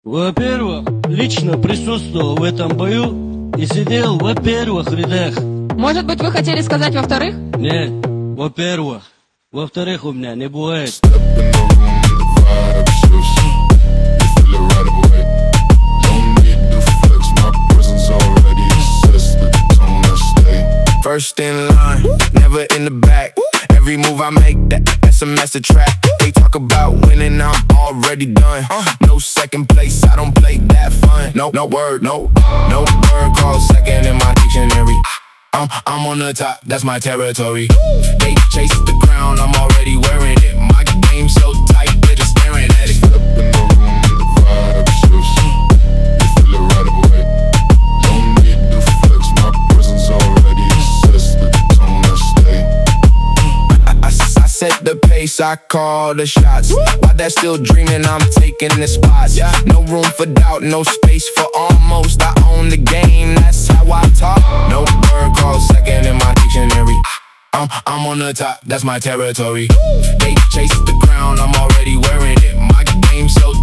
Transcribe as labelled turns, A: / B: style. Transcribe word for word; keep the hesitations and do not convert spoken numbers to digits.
A: Во-первых, лично присутствовал в этом бою и сидел в первых рядах.
B: Может быть, вы хотели сказать во-вторых?
A: Нет, во-первых. Во-вторых, у меня не бывает.
C: First in line, never in the back. Every move I make, that, that's a master track. They talk about winning, I'm already done. No second place, I don't play that fun. No, no word, no, no word called second in my dictionary. I'm, I'm on the top, that's my territory. They chase the crown, I'm already wearing it. My game so tight, they're just staring at it. Step in the room, the vibe shifts. You feel it right away. Don't need to flex, my presence already sets the tone, I stay. I, I, I set the pace, I call the shots. While they're still dreaming, I'm taking the spots. No room for doubt, no space for almost. I own the game, that's how I talk. No word called second in my dictionary. I'm, I'm on the top, that's my territory. They chase the crown, I'm already wearing it. My game so